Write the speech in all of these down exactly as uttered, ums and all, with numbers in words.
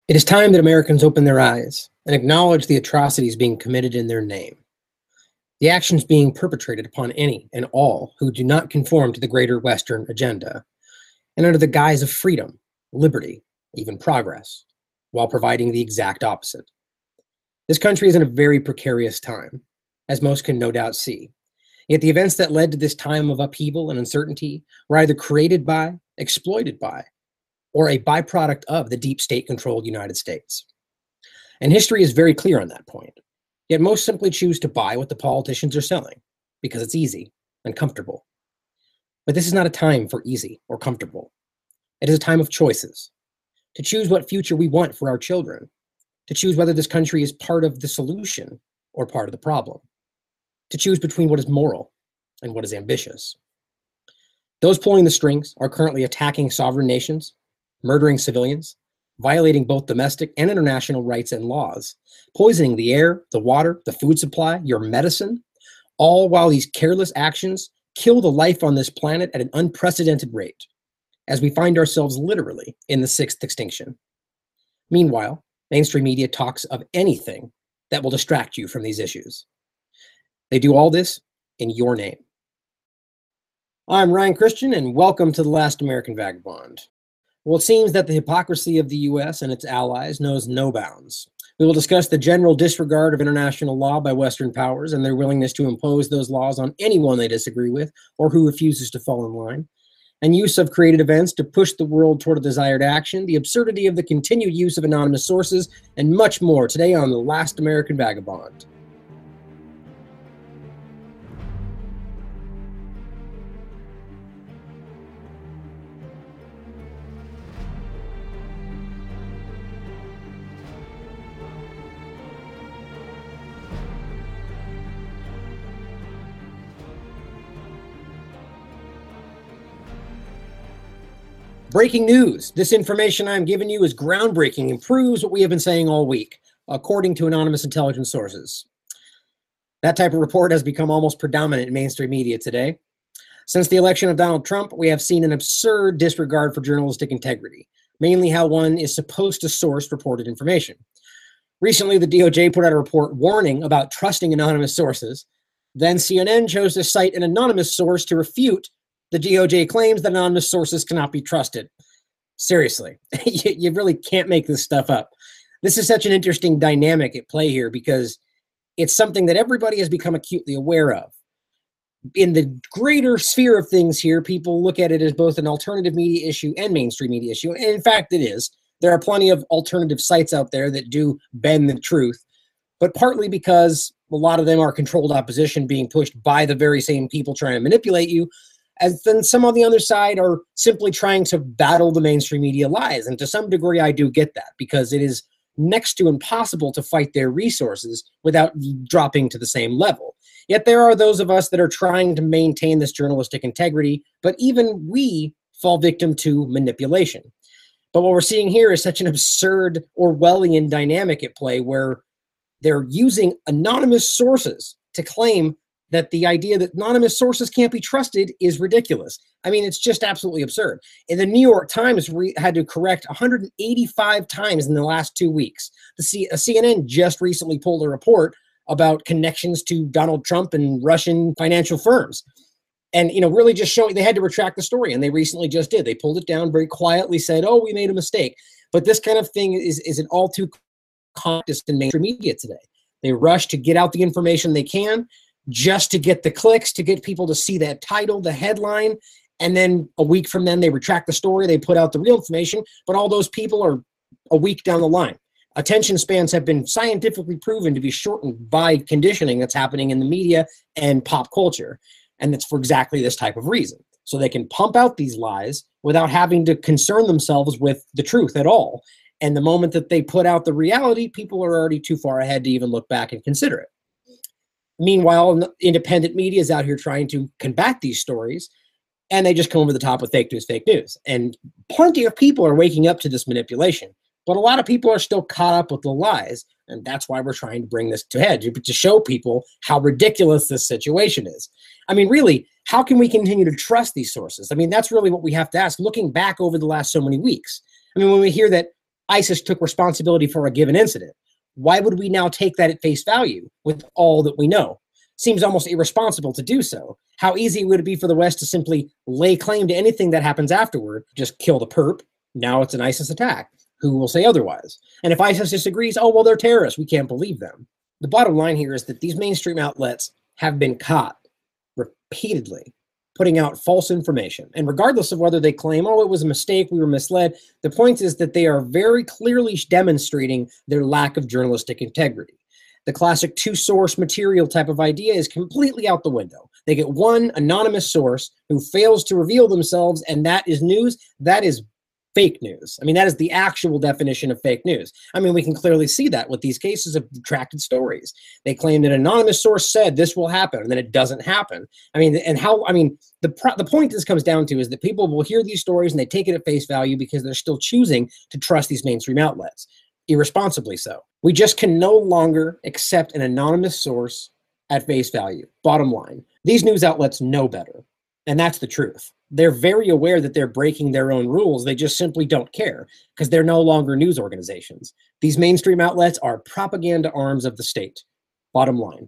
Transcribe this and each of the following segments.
It is time that Americans open their eyes and acknowledge the atrocities being committed in their name, the actions being perpetrated upon any and all who do not conform to the greater Western agenda, and under the guise of freedom, liberty, even progress, while providing the exact opposite. This country is in a very precarious time, as most can no doubt see. Yet the events that led to this time of upheaval and uncertainty were either created by, exploited by, or a byproduct of the deep state-controlled United States. And history is very clear on that point. Yet most simply choose to buy what the politicians are selling because it's easy and comfortable. But this is not a time for easy or comfortable. It is a time of choices, to choose what future we want for our children, to choose whether this country is part of the solution or part of the problem, to choose between what is moral and what is ambitious. Those pulling the strings are currently attacking sovereign nations, murdering civilians, violating both domestic and international rights and laws, poisoning the air, the water, the food supply, your medicine, all while these careless actions kill the life on this planet at an unprecedented rate, as we find ourselves literally in the sixth extinction. Meanwhile, mainstream media talks of anything that will distract you from these issues. They do all this in your name. I'm Ryan Christian, and welcome to The Last American Vagabond. Well, it seems that the hypocrisy of the U S and its allies knows no bounds. We will discuss the general disregard of international law by Western powers and their willingness to impose those laws on anyone they disagree with or who refuses to fall in line, and use of created events to push the world toward a desired action, the absurdity of the continued use of anonymous sources, and much more today on The Last American Vagabond. Breaking news. This information I'm giving you is groundbreaking and proves what we have been saying all week, according to anonymous intelligence sources. That type of report has become almost predominant in mainstream media today. Since the election of Donald Trump, we have seen an absurd disregard for journalistic integrity, mainly how one is supposed to source reported information. Recently, the D O J put out a report warning about trusting anonymous sources. Then C N N chose to cite an anonymous source to refute the D O J claims that anonymous sources cannot be trusted. Seriously, you, you really can't make this stuff up. This is such an interesting dynamic at play here because it's something that everybody has become acutely aware of. In the greater sphere of things here, people look at it as both an alternative media issue and mainstream media issue. And in fact, it is. There are plenty of alternative sites out there that do bend the truth, but partly because a lot of them are controlled opposition being pushed by the very same people trying to manipulate you, as then some on the other side are simply trying to battle the mainstream media lies. And to some degree, I do get that because it is next to impossible to fight their resources without dropping to the same level. Yet there are those of us that are trying to maintain this journalistic integrity, but even we fall victim to manipulation. But what we're seeing here is such an absurd Orwellian dynamic at play where they're using anonymous sources to claim that the idea that anonymous sources can't be trusted is ridiculous. I mean, it's just absolutely absurd. And the New York Times re- had to correct one hundred eighty-five times in the last two weeks. The C- C N N just recently pulled a report about connections to Donald Trump and Russian financial firms. And, you know, really just showing they had to retract the story. And they recently just did. They pulled it down very quietly, said, oh, we made a mistake. But this kind of thing is, is an all too common in mainstream media today. They rush to get out the information they can, just to get the clicks, to get people to see that title, the headline, and then a week from then they retract the story, they put out the real information, but all those people are a week down the line. Attention spans have been scientifically proven to be shortened by conditioning that's happening in the media and pop culture, and it's for exactly this type of reason. So they can pump out these lies without having to concern themselves with the truth at all, and the moment that they put out the reality, people are already too far ahead to even look back and consider it. Meanwhile, independent media is out here trying to combat these stories, and they just come over the top with fake news, fake news. And plenty of people are waking up to this manipulation, but a lot of people are still caught up with the lies, and that's why we're trying to bring this to head, to show people how ridiculous this situation is. I mean, really, how can we continue to trust these sources? I mean, that's really what we have to ask, looking back over the last so many weeks. I mean, when we hear that ISIS took responsibility for a given incident. Why would we now take that at face value with all that we know? Seems almost irresponsible to do so. How easy would it be for the West to simply lay claim to anything that happens afterward? Just kill the perp. Now it's an ISIS attack. Who will say otherwise? And if ISIS disagrees, oh, well, they're terrorists. We can't believe them. The bottom line here is that these mainstream outlets have been caught repeatedly putting out false information. And regardless of whether they claim, oh, it was a mistake, we were misled, the point is that they are very clearly demonstrating their lack of journalistic integrity. The classic two-source material type of idea is completely out the window. They get one anonymous source who fails to reveal themselves, and that is news. That is fake news. I mean, that is the actual definition of fake news. I mean, we can clearly see that with these cases of retracted stories. They claim that an anonymous source said this will happen, and then it doesn't happen. I mean, and how, I mean, the, pro the point this comes down to is that people will hear these stories and they take it at face value because they're still choosing to trust these mainstream outlets, irresponsibly so. We just can no longer accept an anonymous source at face value. Bottom line, these news outlets know better, and that's the truth. They're very aware that they're breaking their own rules. They just simply don't care because they're no longer news organizations. These mainstream outlets are propaganda arms of the state. Bottom line.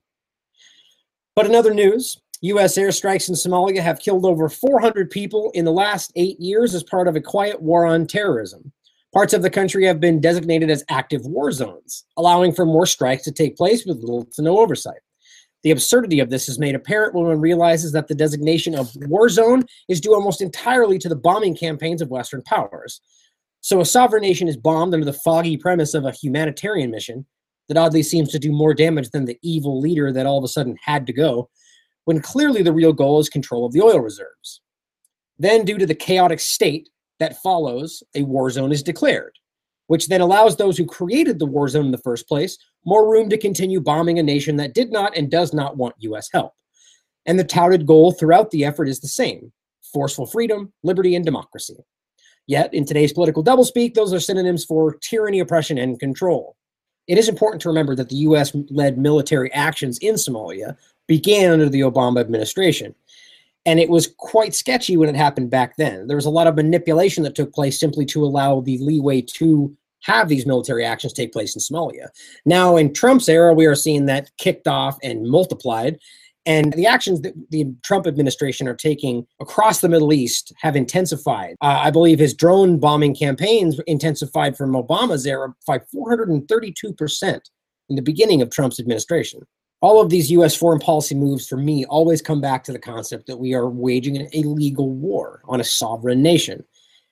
But in other news, U S airstrikes in Somalia have killed over four hundred people in the last eight years as part of a quiet war on terrorism. Parts of the country have been designated as active war zones, allowing for more strikes to take place with little to no oversight. The absurdity of this is made apparent when one realizes that the designation of war zone is due almost entirely to the bombing campaigns of Western powers. So a sovereign nation is bombed under the foggy premise of a humanitarian mission that oddly seems to do more damage than the evil leader that all of a sudden had to go, when clearly the real goal is control of the oil reserves. Then, due to the chaotic state that follows, a war zone is declared, which then allows those who created the war zone in the first place more room to continue bombing a nation that did not and does not want U S help. And the touted goal throughout the effort is the same: forceful freedom, liberty, and democracy. Yet, in today's political doublespeak, those are synonyms for tyranny, oppression, and control. It is important to remember that the U S-led military actions in Somalia began under the Obama administration. And it was quite sketchy when it happened back then. There was a lot of manipulation that took place simply to allow the leeway to have these military actions take place in Somalia. Now, in Trump's era, we are seeing that kicked off and multiplied. And the actions that the Trump administration are taking across the Middle East have intensified. Uh, I believe his drone bombing campaigns intensified from Obama's era by four hundred thirty-two percent in the beginning of Trump's administration. All of these U S foreign policy moves, for me, always come back to the concept that we are waging an illegal war on a sovereign nation.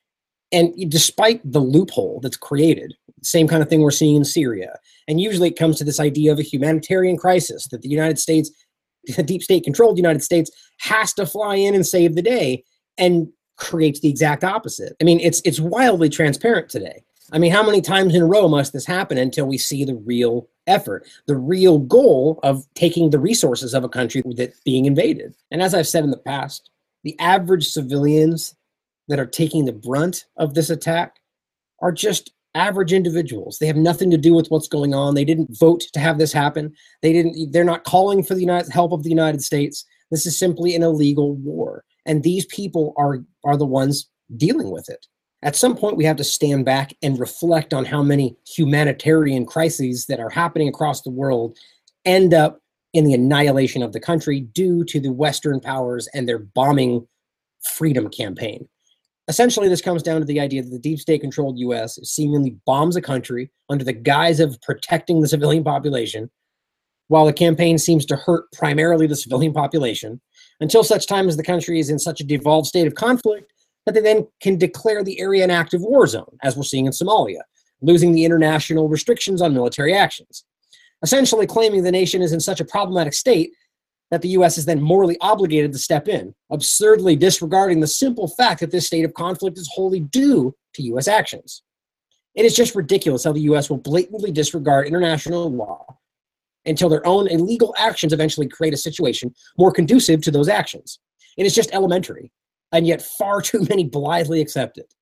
And despite the loophole that's created, same kind of thing we're seeing in Syria. And usually it comes to this idea of a humanitarian crisis that the United States, the deep state controlled United States, has to fly in and save the day, and creates the exact opposite. I mean, it's it's wildly transparent today. I mean, how many times in a row must this happen until we see the real effort, the real goal of taking the resources of a country that's being invaded? And as I've said in the past, the average civilians that are taking the brunt of this attack are just average individuals. They have nothing to do with what's going on. They didn't vote to have this happen. They didn't, they're not calling for the United, help of the United States. This is simply an illegal war. And these people are, are the ones dealing with it. At some point, we have to stand back and reflect on how many humanitarian crises that are happening across the world end up in the annihilation of the country due to the Western powers and their bombing freedom campaign. Essentially, this comes down to the idea that the deep state-controlled U S seemingly bombs a country under the guise of protecting the civilian population, while the campaign seems to hurt primarily the civilian population, until such time as the country is in such a devolved state of conflict that they then can declare the area an active war zone, as we're seeing in Somalia, losing the international restrictions on military actions. Essentially claiming the nation is in such a problematic state that the U S is then morally obligated to step in, absurdly disregarding the simple fact that this state of conflict is wholly due to U S actions. It is just ridiculous how the U S will blatantly disregard international law until their own illegal actions eventually create a situation more conducive to those actions. It is just elementary, and yet far too many blithely accept it.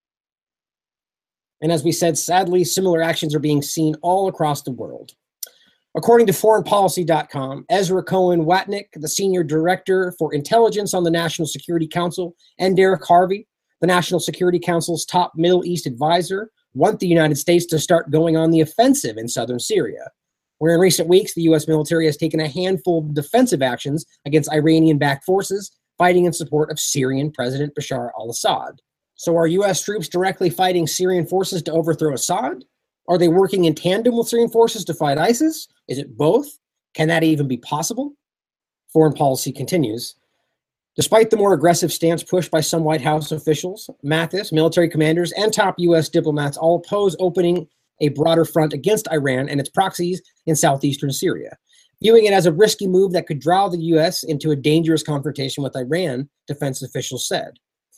And as we said, sadly, similar actions are being seen all across the world. According to foreign policy dot com, Ezra Cohen Watnick, the senior director for intelligence on the National Security Council, and Derek Harvey, the National Security Council's top Middle East advisor, want the United States to start going on the offensive in southern Syria, where in recent weeks, the U S military has taken a handful of defensive actions against Iranian-backed forces fighting in support of Syrian President Bashar al-Assad. So are U S troops directly fighting Syrian forces to overthrow Assad? Are they working in tandem with Syrian forces to fight ISIS? Is it both? Can that even be possible? Foreign policy continues. Despite the more aggressive stance pushed by some White House officials, Mathis, military commanders, and top U S diplomats all oppose opening a broader front against Iran and its proxies in southeastern Syria, viewing it as a risky move that could draw the U S into a dangerous confrontation with Iran, defense officials said.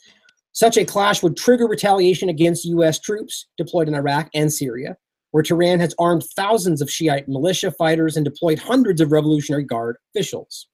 Such a clash would trigger retaliation against U S troops deployed in Iraq and Syria, where Tehran has armed thousands of Shiite militia fighters and deployed hundreds of Revolutionary Guard officials.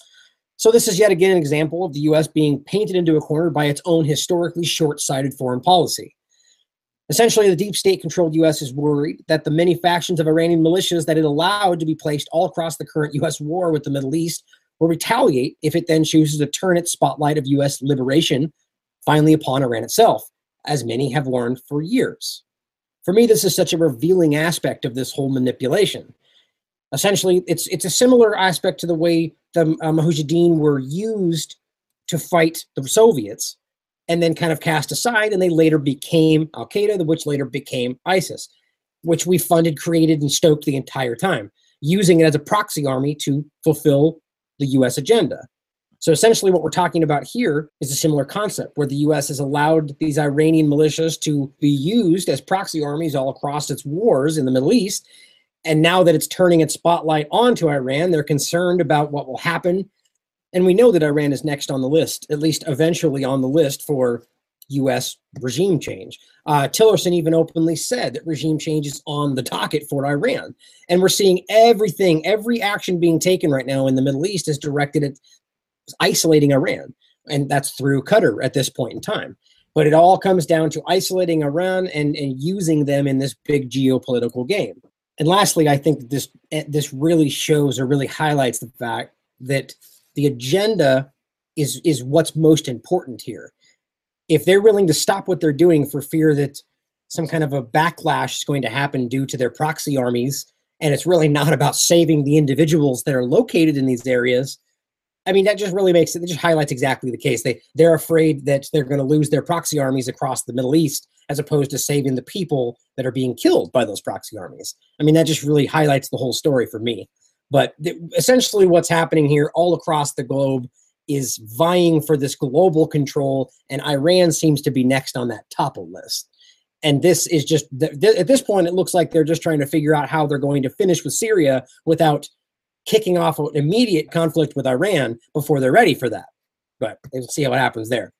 So this is yet again an example of the U S being painted into a corner by its own historically short-sighted foreign policy. Essentially, the deep state-controlled U S is worried that the many factions of Iranian militias that it allowed to be placed all across the current U S war with the Middle East will retaliate if it then chooses to turn its spotlight of U S liberation finally upon Iran itself, as many have warned for years. For me, this is such a revealing aspect of this whole manipulation. Essentially, it's it's a similar aspect to the way the uh, Mujahideen were used to fight the Soviets and then kind of cast aside, and they later became Al-Qaeda, which later became ISIS, which we funded, created, and stoked the entire time, using it as a proxy army to fulfill the U S agenda. So essentially what we're talking about here is a similar concept where the U S has allowed these Iranian militias to be used as proxy armies all across its wars in the Middle East. And now that it's turning its spotlight onto Iran, they're concerned about what will happen. And we know that Iran is next on the list, at least eventually on the list for U S regime change. Uh, Tillerson even openly said that regime change is on the docket for Iran. And we're seeing everything, every action being taken right now in the Middle East is directed at isolating Iran, and that's through Qatar at this point in time. But it all comes down to isolating Iran and, and using them in this big geopolitical game. And lastly, I think this this really shows or really highlights the fact that the agenda is is what's most important here. If they're willing to stop what they're doing for fear that some kind of a backlash is going to happen due to their proxy armies, and it's really not about saving the individuals that are located in these areas, I mean, that just really makes it, it just highlights exactly the case. They, they're afraid that they're going to lose their proxy armies across the Middle East as opposed to saving the people that are being killed by those proxy armies. I mean, that just really highlights the whole story for me. But th- essentially what's happening here all across the globe is vying for this global control, and Iran seems to be next on that top of list. And this is just, th- th- at this point, it looks like they're just trying to figure out how they're going to finish with Syria without kicking off an immediate conflict with Iran before they're ready for that. But we'll see what happens there.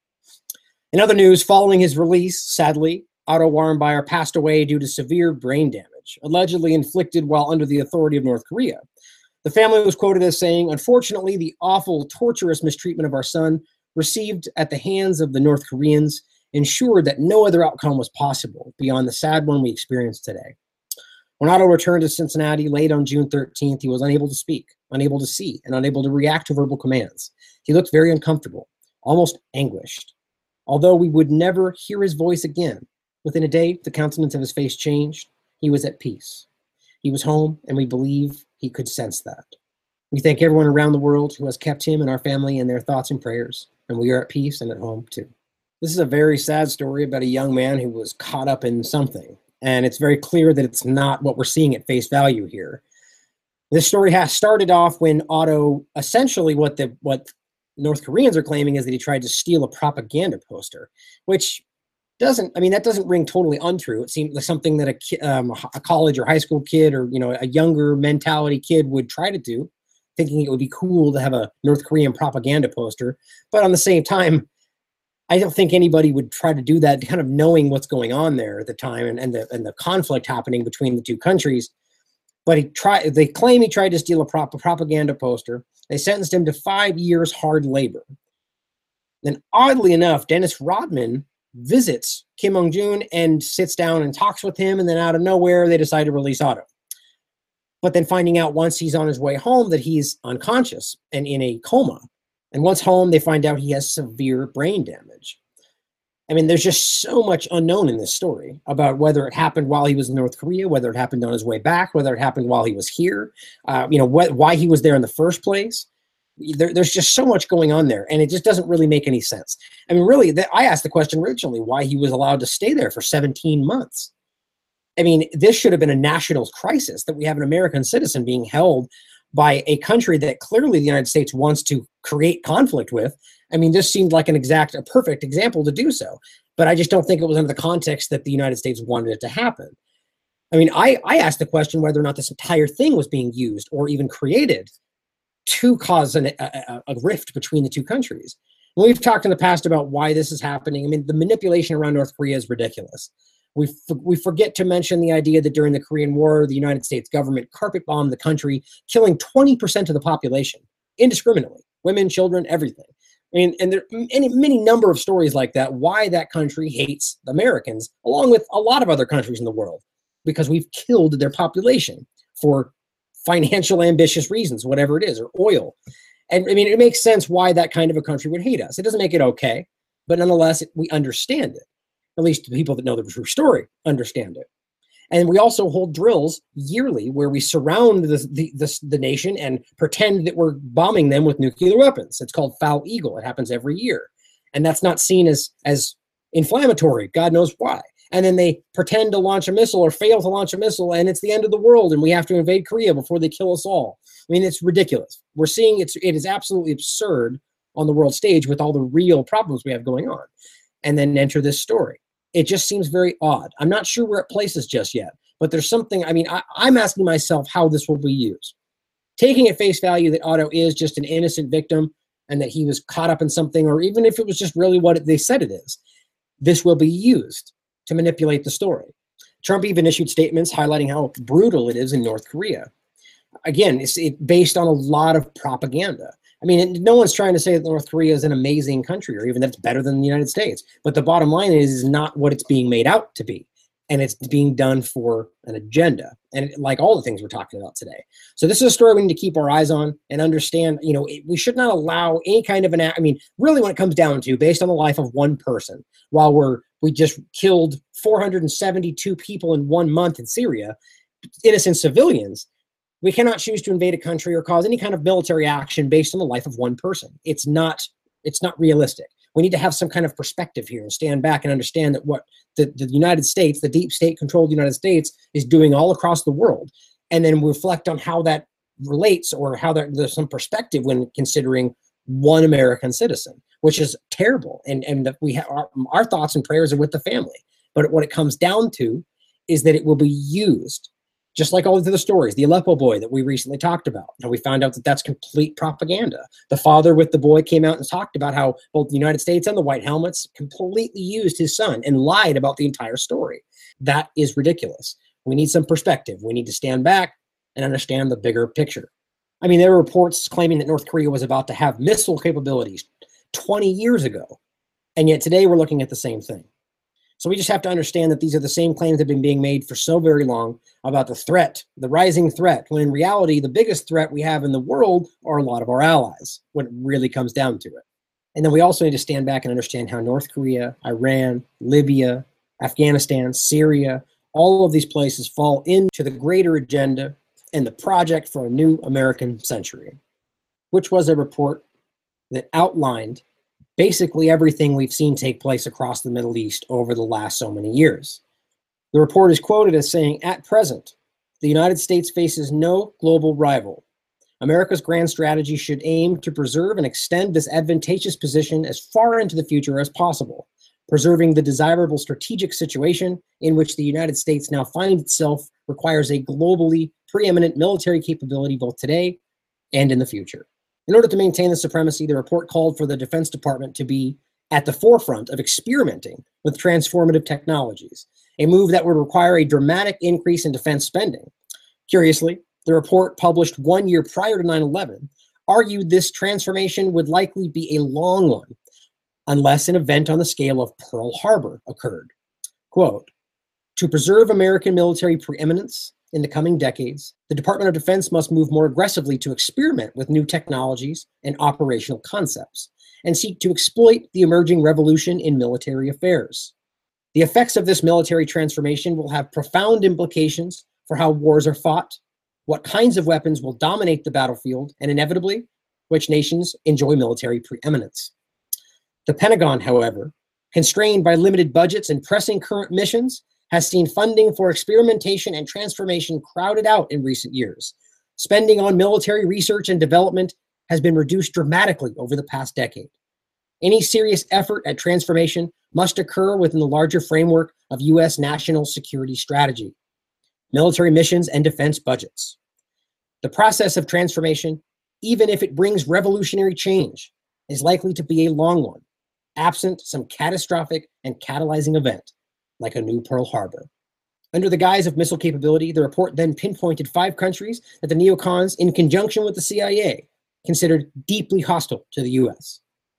In other news, following his release, sadly, Otto Warmbier passed away due to severe brain damage, allegedly inflicted while under the authority of North Korea. The family was quoted as saying, "Unfortunately, the awful, torturous mistreatment of our son received at the hands of the North Koreans ensured that no other outcome was possible beyond the sad one we experienced today." When Otto returned to Cincinnati late on June thirteenth, he was unable to speak, unable to see, and unable to react to verbal commands. He looked very uncomfortable, almost anguished. Although we would never hear his voice again, within a day, the countenance of his face changed. He was at peace. He was home, and we believe he could sense that. We thank everyone around the world who has kept him and our family in their thoughts and prayers, and we are at peace and at home too. This is a very sad story about a young man who was caught up in something. And it's very clear that it's not what we're seeing at face value here. This story has started off when Otto, essentially what the what North Koreans are claiming is that he tried to steal a propaganda poster, which doesn't, I mean, that doesn't ring totally untrue. It seems like something that a, ki- um, a college or high school kid or, you know, a younger mentality kid would try to do, thinking it would be cool to have a North Korean propaganda poster. But on the same time, I don't think anybody would try to do that, kind of knowing what's going on there at the time and, and the and the conflict happening between the two countries. But he tried. They claim he tried to steal a, prop, a propaganda poster. They sentenced him to five years hard labor. Then, oddly enough, Dennis Rodman visits Kim Jong-un and sits down and talks with him. And then, out of nowhere, they decide to release Otto. But then, finding out once he's on his way home that he's unconscious and in a coma. And once home, they find out he has severe brain damage. I mean, there's just so much unknown in this story about whether it happened while he was in North Korea, whether it happened on his way back, whether it happened while he was here, uh, you know, wh- why he was there in the first place. There, there's just so much going on there, and it just doesn't really make any sense. I mean, really, the, I asked the question originally why he was allowed to stay there for seventeen months. I mean, this should have been a national crisis that we have an American citizen being held by a country that clearly the United States wants to create conflict with. I mean, this seemed like an exact, a perfect example to do so. But I just don't think it was under the context that the United States wanted it to happen. I mean, I, I asked the question whether or not this entire thing was being used or even created to cause an, a, a rift between the two countries. And we've talked in the past about why this is happening. I mean, the manipulation around North Korea is ridiculous. We, f- we forget to mention the idea that during the Korean War, the United States government carpet bombed the country, killing twenty percent of the population indiscriminately, women, children, everything. I mean, and there are any, many number of stories like that, why that country hates Americans, along with a lot of other countries in the world, because we've killed their population for financial ambitious reasons, whatever it is, or oil. And I mean, it makes sense why that kind of a country would hate us. It doesn't make it okay, but nonetheless, it, we understand it. At least the people that know the true story understand it. And we also hold drills yearly where we surround the, the, the, the nation and pretend that we're bombing them with nuclear weapons. It's called Foul Eagle. It happens every year. And that's not seen as, as inflammatory. God knows why. And then they pretend to launch a missile or fail to launch a missile, and it's the end of the world, and we have to invade Korea before they kill us all. I mean, it's ridiculous. We're seeing it's, it is absolutely absurd on the world stage with all the real problems we have going on. And then enter this story. It just seems very odd. I'm not sure where it places just yet, but there's something, I mean, I, I'm asking myself how this will be used. Taking at face value that Otto is just an innocent victim and that he was caught up in something, or even if it was just really what they said it is, this will be used to manipulate the story. Trump even issued statements highlighting how brutal it is in North Korea. Again, it's it, based on a lot of propaganda. I mean, no one's trying to say that North Korea is an amazing country or even that it's better than the United States. But the bottom line is, is not what it's being made out to be. And it's being done for an agenda. And it, like all the things we're talking about today. So this is a story we need to keep our eyes on and understand, you know, it, we should not allow any kind of an, I mean, really when it comes down to based on the life of one person, while we're, we just killed four hundred seventy-two people in one month in Syria, innocent civilians, we cannot choose to invade a country or cause any kind of military action based on the life of one person. It's not, it's not realistic. We need to have some kind of perspective here and stand back and understand that what the, the United States, the deep state controlled United States, is doing all across the world. And then reflect on how that relates or how there, there's some perspective when considering one American citizen, which is terrible. And, and we have our, our thoughts and prayers are with the family. But what it comes down to is that it will be used. Just like all of the stories, the Aleppo boy that we recently talked about. And we found out that that's complete propaganda. The father with the boy came out and talked about how both the United States and the White Helmets completely used his son and lied about the entire story. That is ridiculous. We need some perspective. We need to stand back and understand the bigger picture. I mean, there were reports claiming that North Korea was about to have missile capabilities twenty years ago. And yet today we're looking at the same thing. So we just have to understand that these are the same claims that have been being made for so very long about the threat, the rising threat, when in reality, the biggest threat we have in the world are a lot of our allies, when it really comes down to it. And then we also need to stand back and understand how North Korea, Iran, Libya, Afghanistan, Syria, all of these places fall into the greater agenda and the project for a new American century, which was a report that outlined basically everything we've seen take place across the Middle East over the last so many years. The report is quoted as saying, "At present, the United States faces no global rival. America's grand strategy should aim to preserve and extend this advantageous position as far into the future as possible, preserving the desirable strategic situation in which the United States now finds itself requires a globally preeminent military capability both today and in the future." In order to maintain the supremacy, the report called for the Defense Department to be at the forefront of experimenting with transformative technologies, a move that would require a dramatic increase in defense spending. Curiously, the report, published one year prior to nine eleven, argued this transformation would likely be a long one, unless an event on the scale of Pearl Harbor occurred. Quote, "To preserve American military preeminence in the coming decades, the Department of Defense must move more aggressively to experiment with new technologies and operational concepts, and seek to exploit the emerging revolution in military affairs. The effects of this military transformation will have profound implications for how wars are fought, what kinds of weapons will dominate the battlefield, and inevitably, which nations enjoy military preeminence. The Pentagon, however, constrained by limited budgets and pressing current missions, has seen funding for experimentation and transformation crowded out in recent years. Spending on military research and development has been reduced dramatically over the past decade. Any serious effort at transformation must occur within the larger framework of U S national security strategy, military missions, and defense budgets. The process of transformation, even if it brings revolutionary change, is likely to be a long one, absent some catastrophic and catalyzing event, like a new Pearl Harbor. Under the guise of missile capability, the report then pinpointed five countries that the neocons, in conjunction with the C I A, considered deeply hostile to the U S.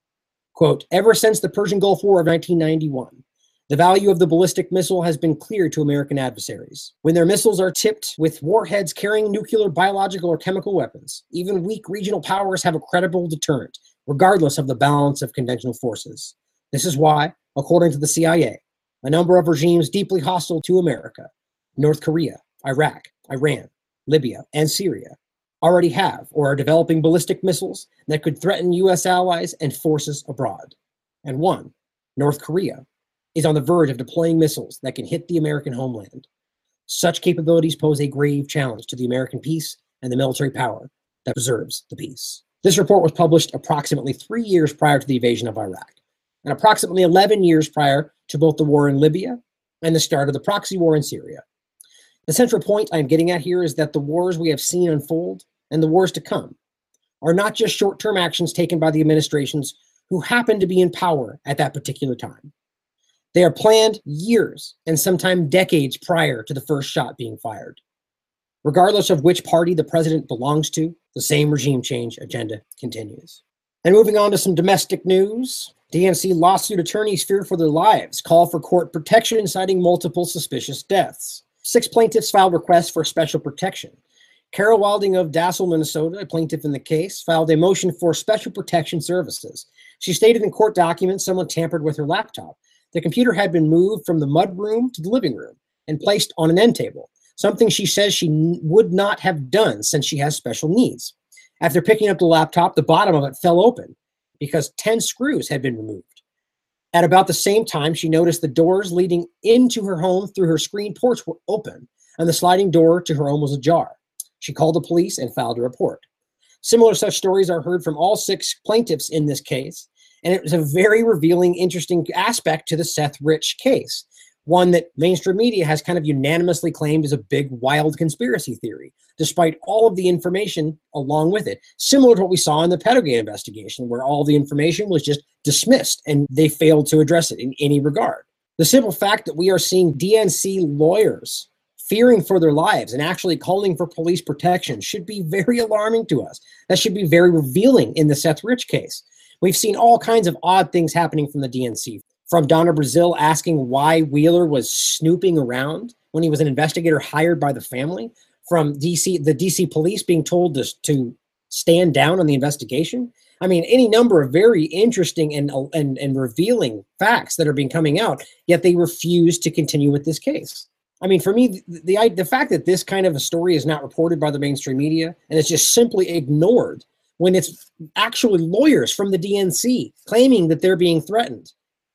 Quote, ever since the Persian Gulf War of nineteen ninety-one, the value of the ballistic missile has been clear to American adversaries. When their missiles are tipped with warheads carrying nuclear, biological, or chemical weapons, even weak regional powers have a credible deterrent, regardless of the balance of conventional forces. This is why, according to the C I A, a number of regimes deeply hostile to America, North Korea, Iraq, Iran, Libya, and Syria, already have or are developing ballistic missiles that could threaten U S allies and forces abroad. And one, North Korea, is on the verge of deploying missiles that can hit the American homeland. Such capabilities pose a grave challenge to the American peace and the military power that preserves the peace. This report was published approximately three years prior to the invasion of Iraq, and approximately eleven years prior to both the war in Libya and the start of the proxy war in Syria. The central point I'm getting at here is that the wars we have seen unfold and the wars to come are not just short-term actions taken by the administrations who happen to be in power at that particular time. They are planned years and sometimes decades prior to the first shot being fired. Regardless of which party the president belongs to, the same regime change agenda continues. And moving on to some domestic news, D N C lawsuit attorneys fear for their lives, call for court protection citing multiple suspicious deaths. Six plaintiffs filed requests for special protection. Carol Wilding of Dassel, Minnesota, a plaintiff in the case, filed a motion for special protection services. She stated in court documents someone tampered with her laptop. The computer had been moved from the mudroom to the living room and placed on an end table, something she says she n- would not have done since she has special needs. After picking up the laptop, the bottom of it fell open because ten screws had been removed. At about the same time, she noticed the doors leading into her home through her screen porch were open, and the sliding door to her home was ajar. She called the police and filed a report. Similar such stories are heard from all six plaintiffs in this case, and it was a very revealing, interesting aspect to the Seth Rich case, one that mainstream media has kind of unanimously claimed is a big, wild conspiracy theory, despite all of the information along with it, similar to what we saw in the Pedogate investigation, where all the information was just dismissed and they failed to address it in any regard. The simple fact that we are seeing D N C lawyers fearing for their lives and actually calling for police protection should be very alarming to us. That should be very revealing in the Seth Rich case. We've seen all kinds of odd things happening from the D N C, from Donna Brazil asking why Wheeler was snooping around when he was an investigator hired by the family, from D C, the D C police being told to, to stand down on the investigation. I mean, any number of very interesting and, and, and revealing facts that are being coming out, yet they refuse to continue with this case. I mean, for me, the, the the fact that this kind of a story is not reported by the mainstream media and it's just simply ignored when it's actually lawyers from the D N C claiming that they're being threatened.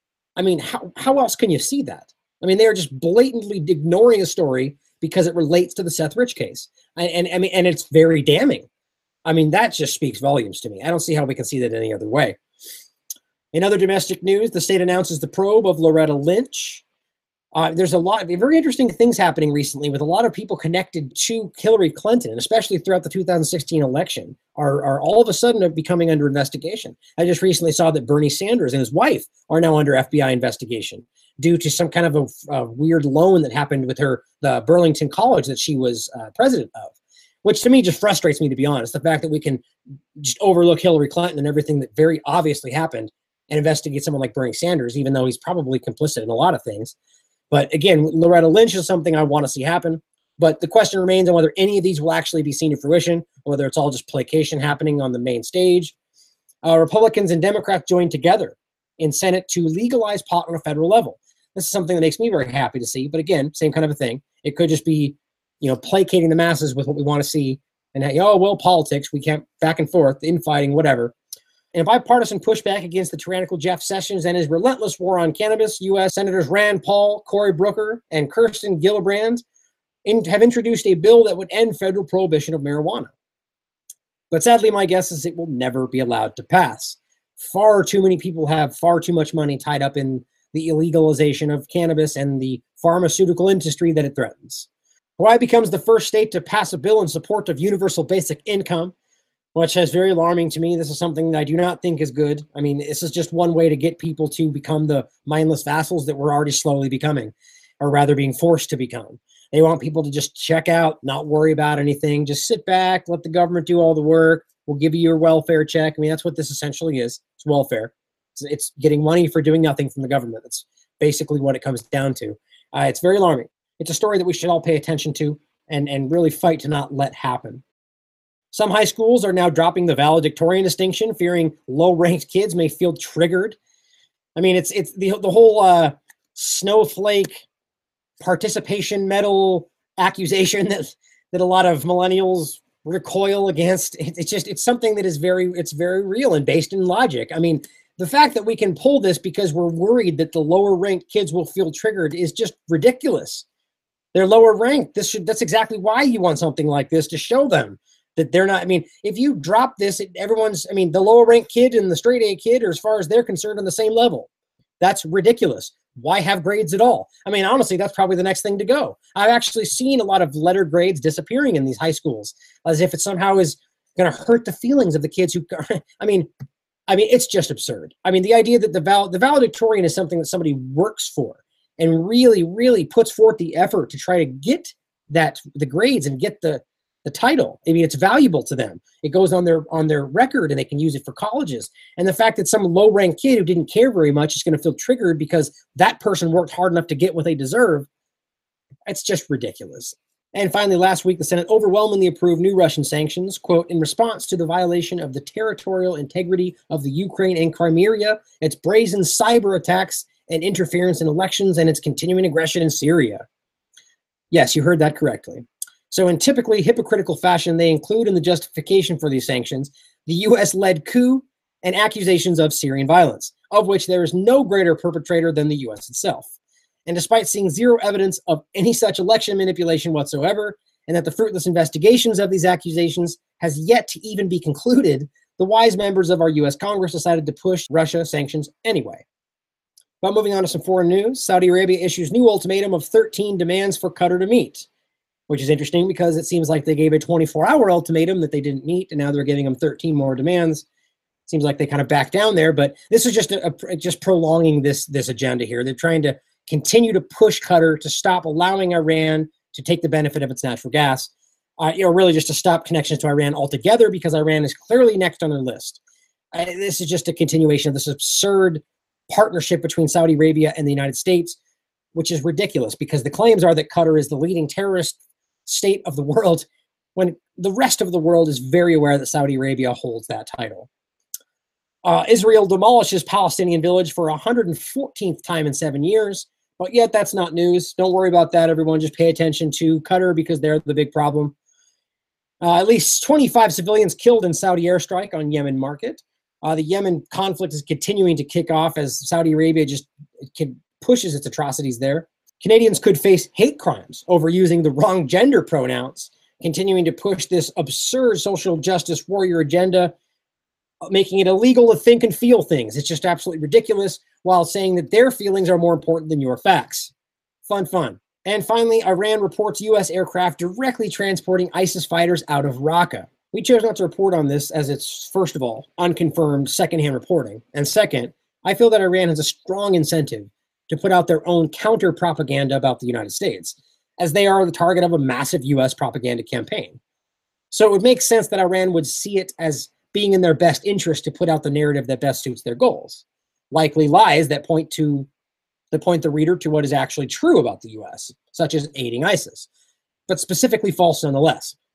I mean, how, how else can you see that? I mean, they're just blatantly ignoring a story because it relates to the Seth Rich case. And, and, I mean, and it's very damning. I mean, that just speaks volumes to me. I don't see how we can see that any other way. In other domestic news, the state announces the probe of Loretta Lynch. Uh, there's a lot of very interesting things happening recently with a lot of people connected to Hillary Clinton, and especially throughout the two thousand sixteen election, are, are all of a sudden becoming under investigation. I just recently saw that Bernie Sanders and his wife are now under F B I investigation due to some kind of a, a weird loan that happened with her, the Burlington College that she was uh, president of, which to me just frustrates me, to be honest. The fact that we can just overlook Hillary Clinton and everything that very obviously happened and investigate someone like Bernie Sanders, even though he's probably complicit in a lot of things. But again, Loretta Lynch is something I want to see happen. But the question remains on whether any of these will actually be seen to fruition, or whether it's all just placation happening on the main stage. Uh, Republicans and Democrats joined together in Senate to legalize pot on a federal level. This is something that makes me very happy to see. But again, same kind of a thing. It could just be, you know, placating the masses with what we want to see. And, oh, well, politics, we can't back and forth, infighting, whatever. And bipartisan pushback against the tyrannical Jeff Sessions and his relentless war on cannabis, U S Senators Rand Paul, Cory Booker, and Kirsten Gillibrand in, have introduced a bill that would end federal prohibition of marijuana. But sadly, my guess is it will never be allowed to pass. Far too many people have far too much money tied up in the illegalization of cannabis and the pharmaceutical industry that it threatens. Hawaii becomes the first state to pass a bill in support of universal basic income, which is very alarming to me. This is something that I do not think is good. I mean, this is just one way to get people to become the mindless vassals that we're already slowly becoming, or rather being forced to become. They want people to just check out, not worry about anything, just sit back, let the government do all the work. We'll give you your welfare check. I mean, that's what this essentially is. It's welfare. It's, it's getting money for doing nothing from the government. That's basically what it comes down to. Uh, it's very alarming. It's a story that we should all pay attention to and, and really fight to not let happen. Some high schools are now dropping the valedictorian distinction, fearing low-ranked kids may feel triggered. I mean, it's it's the the whole uh, snowflake participation medal accusation that that a lot of millennials recoil against. It, it's just it's something that is very it's very real and based in logic. I mean, the fact that we can pull this because we're worried that the lower-ranked kids will feel triggered is just ridiculous. They're lower ranked. This should that's exactly why you want something like this, to show them that they're not, I mean, if you drop this, everyone's, I mean, the lower ranked kid and the straight A kid are, as far as they're concerned, on the same level. That's ridiculous. Why have grades at all? I mean, honestly, that's probably the next thing to go. I've actually seen a lot of letter grades disappearing in these high schools, as if it somehow is going to hurt the feelings of the kids who, I mean, I mean, it's just absurd. I mean, the idea that the val the valedictorian is something that somebody works for and really, really puts forth the effort to try to get that, the grades and get the, the title. I mean, it's valuable to them. It goes on their on their record and they can use it for colleges. And the fact that some low-ranked kid who didn't care very much is going to feel triggered because that person worked hard enough to get what they deserve, it's just ridiculous. And finally, last week, the Senate overwhelmingly approved new Russian sanctions, quote, in response to the violation of the territorial integrity of the Ukraine and Crimea, its brazen cyber attacks and interference in elections, and its continuing aggression in Syria. Yes, you heard that correctly. So in typically hypocritical fashion, they include in the justification for these sanctions the U S-led coup and accusations of Syrian violence, of which there is no greater perpetrator than the U S itself. And despite seeing zero evidence of any such election manipulation whatsoever, and that the fruitless investigations of these accusations has yet to even be concluded, the wise members of our U S Congress decided to push Russia sanctions anyway. But moving on to some foreign news, Saudi Arabia issues new ultimatum of thirteen demands for Qatar to meet, which is interesting because it seems like they gave a twenty-four hour ultimatum that they didn't meet, and now they're giving them thirteen more demands. Seems like they kind of backed down there, but this is just a, a, just prolonging this, this agenda here. They're trying to continue to push Qatar to stop allowing Iran to take the benefit of its natural gas, uh, you know, really just to stop connections to Iran altogether, because Iran is clearly next on their list. Uh, this is just a continuation of this absurd partnership between Saudi Arabia and the United States, which is ridiculous because the claims are that Qatar is the leading terrorist state of the world, when the rest of the world is very aware that Saudi Arabia holds that title. Uh, Israel demolishes Palestinian village for one hundred fourteenth time in seven years, but yet that's not news. Don't worry about that, everyone. Just pay attention to Qatar because they're the big problem. Uh, at least twenty-five civilians killed in Saudi airstrike on Yemen market. Uh, the Yemen conflict is continuing to kick off as Saudi Arabia just can, pushes its atrocities there. Canadians could face hate crimes over using the wrong gender pronouns, continuing to push this absurd social justice warrior agenda, making it illegal to think and feel things. It's just absolutely ridiculous, while saying that their feelings are more important than your facts. Fun, fun. And finally, Iran reports U S aircraft directly transporting ISIS fighters out of Raqqa. We chose not to report on this as it's, first of all, unconfirmed secondhand reporting. And second, I feel that Iran has a strong incentive to put out their own counter propaganda about the United States, as they are the target of a massive U S propaganda campaign. So it would make sense that Iran would see it as being in their best interest to put out the narrative that best suits their goals. Likely lies that point to that point the reader to what is actually true about the U S, such as aiding ISIS, but specifically false nonetheless.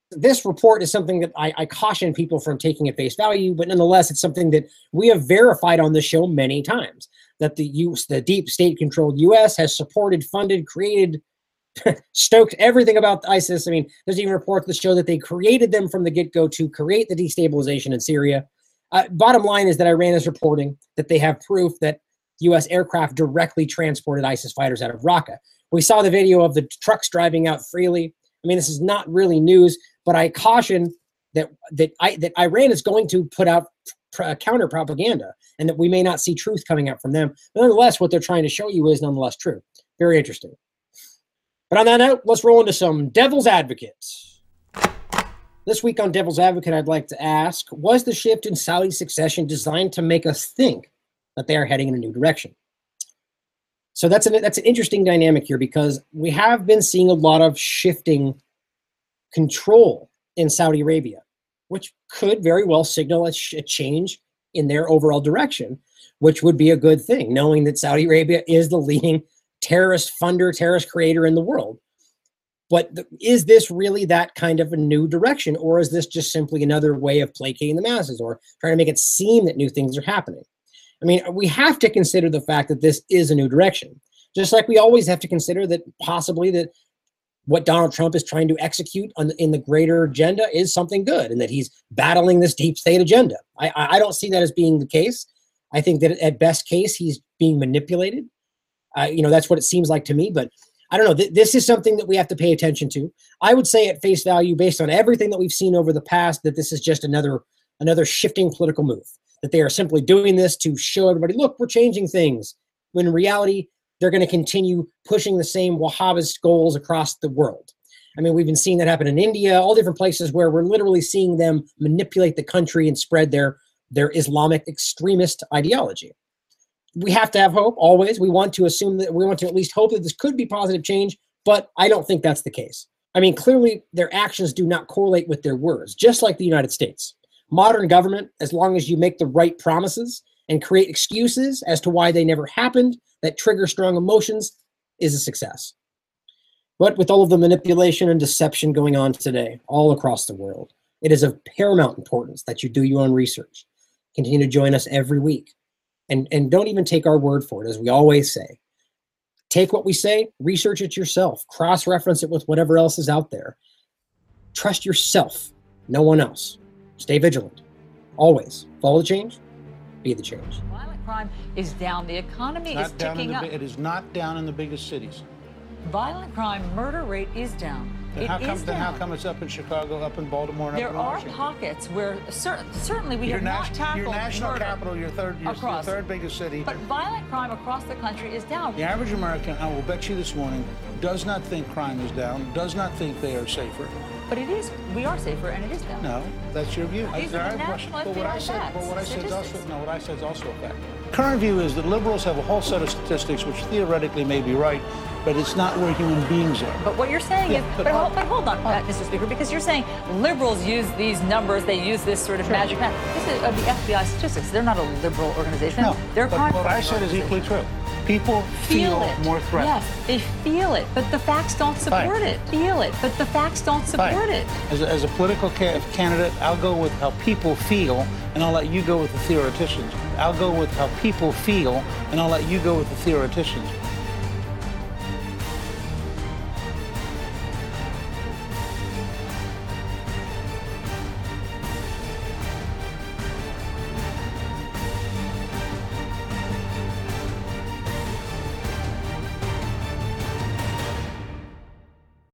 This report is something that I, I caution people from taking at face value, but nonetheless, it's something that we have verified on the show many times, that the U S, the deep state-controlled U S has supported, funded, created, stoked everything about ISIS. I mean, there's even reports that show that they created them from the get-go to create the destabilization in Syria. Uh, bottom line is that Iran is reporting that they have proof that U S aircraft directly transported ISIS fighters out of Raqqa. We saw the video of the trucks driving out freely. I mean, this is not really news, but I caution that that I, that Iran is going to put out pr- counter propaganda, and that we may not see truth coming out from them. But nonetheless, what they're trying to show you is nonetheless true. Very interesting. But on that note, let's roll into some Devil's Advocates. This week on Devil's Advocate, I'd like to ask, was the shift in Saudi succession designed to make us think that they are heading in a new direction? So that's an, that's an interesting dynamic here, because we have been seeing a lot of shifting control in Saudi Arabia, which could very well signal a, sh- a change in their overall direction, which would be a good thing, knowing that Saudi Arabia is the leading terrorist funder, terrorist creator in the world. But th- is this really that kind of a new direction, or is this just simply another way of placating the masses, or trying to make it seem that new things are happening? I mean, we have to consider the fact that this is a new direction, just like we always have to consider that possibly that what Donald Trump is trying to execute on, in the greater agenda is something good, and that he's battling this deep state agenda. I, I don't see that as being the case. I think that at best case, he's being manipulated. Uh, you know, that's what it seems like to me, but I don't know. Th- this is something that we have to pay attention to. I would say at face value, based on everything that we've seen over the past, that this is just another another shifting political move, that they are simply doing this to show everybody, look, we're changing things, when in reality, they're going to continue pushing the same Wahhabist goals across the world. I mean, we've been seeing that happen in India, all different places where we're literally seeing them manipulate the country and spread their, their Islamic extremist ideology. We have to have hope, always. We want to assume that, we want to at least hope that this could be positive change, but I don't think that's the case. I mean, clearly, their actions do not correlate with their words, just like the United States. Modern government, as long as you make the right promises and create excuses as to why they never happened that trigger strong emotions, is a success. But with all of the manipulation and deception going on today, all across the world, it is of paramount importance that you do your own research. Continue to join us every week. And, and don't even take our word for it, as we always say. Take what we say, research it yourself, cross-reference it with whatever else is out there. Trust yourself, no one else. Stay vigilant. Always follow the change, be the change. Violent crime is down. The economy Not is down in ticking the, up. bi- It is not down in the biggest cities. Violent crime murder rate is down. Then It how come? is Then how down. come it's up in Chicago, up in Baltimore, and There up in are Washington? pockets where cer- certainly we your have not nat- tackled your national murder capital, your third, your, your across. third biggest city. But violent crime across the country is down. The average American, I will bet you this morning, does not think crime is down, does not think they are safer. But it is. We are safer, and it is down. No, that's your view. These I- are the I- national but F B I what I said, facts, but what I said is also statistics. no. What I said is also a fact. Current view is that liberals have a whole set of statistics which theoretically may be right, but it's not where human beings are. But what you're saying Yeah, is, but but, how- hold, but hold on, uh, Mister Speaker, because you're saying liberals use these numbers, they use this sort of magic math. This is uh, the F B I statistics. They're not a liberal organization. No, They're a but crime what I fighting said is equally organization. true. People feel, it. more threatened. Yes, they feel it, but the facts don't support it. Feel it, but the facts don't support Fine. it. As a, as a political ca- candidate, I'll go with how people feel, and I'll let you go with the theoreticians. I'll go with how people feel, and I'll let you go with the theoreticians.